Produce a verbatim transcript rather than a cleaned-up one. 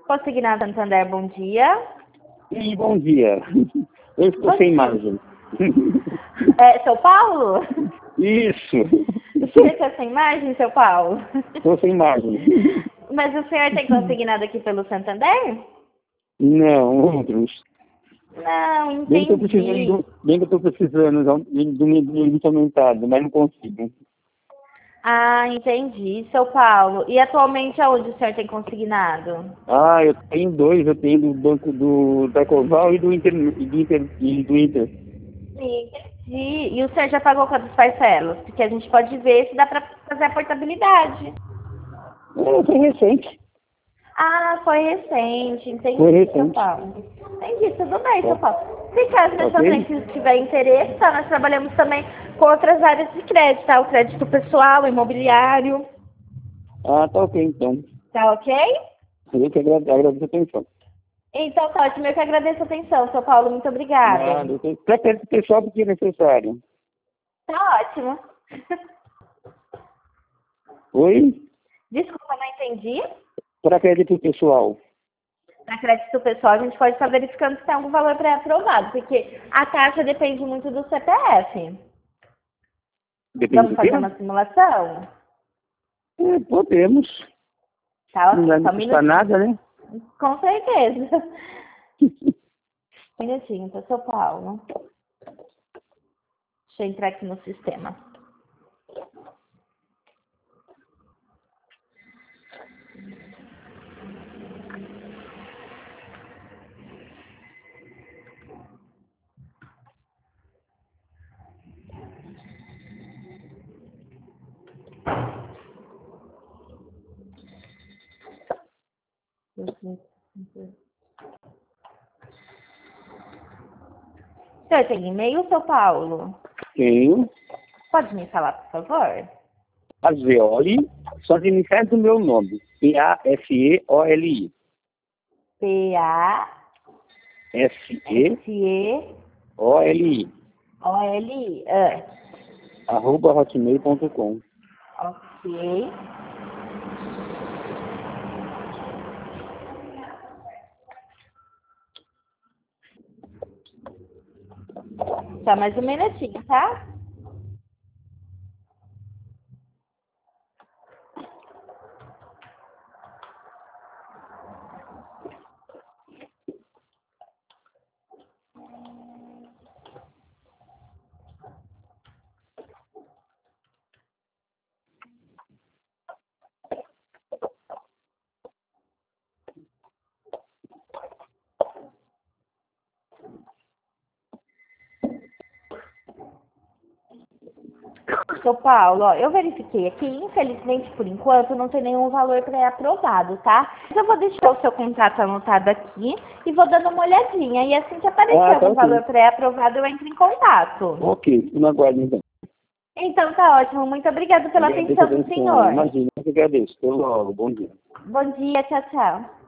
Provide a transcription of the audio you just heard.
Consignado Santander, bom dia. E bom dia. Eu estou Bom sem dia. imagem. É, São Paulo? Isso. O senhor está sem imagem, seu Paulo? Estou sem imagem. Mas o senhor tem consignado aqui pelo Santander? Não, outros. Não, Bem que eu estou entendi. precisando, bem que eu estou precisando do meu limite aumentado, mas não consigo. Ah, entendi, seu Paulo. E atualmente aonde o senhor tem consignado? Ah, eu tenho dois, eu tenho do banco do da Coval e do Inter, e do Inter, e do Inter. Sim, entendi. E o senhor já pagou quantas parcelas? Porque a gente pode ver se dá para fazer a portabilidade. É, foi recente. Ah, foi recente, Foi entendi, seu recente. Paulo. Entendi, tudo bem, seu Tá. Paulo. Se caso Tá a sua ok? frente tiver interesse, tá, nós trabalhamos também com outras áreas de crédito, tá? O crédito pessoal, imobiliário, Ah, tá ok então. tá ok? Eu que agrade- agradeço a atenção. Então tá ótimo, eu que agradeço a atenção, seu Paulo, muito obrigada. Nada, eu tenho para crédito pessoal porque é necessário. Tá ótimo. Oi? Desculpa, não entendi. Para crédito pessoal. Na crédito pessoal, a gente pode estar verificando se tem algum valor pré-aprovado, porque a taxa depende muito do C P F. Depende Vamos do quê? fazer uma simulação? É, podemos. Tá Não ok, vai só me um custar minutinho. nada, né? Com certeza. Um minutinho, tá, São Paulo? Deixa eu entrar aqui no sistema. O senhor tem e-mail, São Paulo? Tenho. Pode me falar, por favor? Azeoli, são as iniciais do meu nome. P A F E O L I. P A F E S E O L I. O L I. Ah, Arroba hotmail ponto com. ok. Só mais um minutinho, tá? São Paulo, ó, eu verifiquei aqui, infelizmente, por enquanto, não tem nenhum valor pré-aprovado, tá? Mas eu vou deixar o seu contrato anotado aqui e vou dando uma olhadinha. E assim que aparecer Ah, tá algum ok. valor pré-aprovado, eu entro em contato. Ok, não aguardo então. Então tá ótimo. Muito obrigada pela Agradeço a atenção do atenção. senhor. Imagina, eu que agradeço. Até logo. Bom dia. Bom dia, tchau, tchau.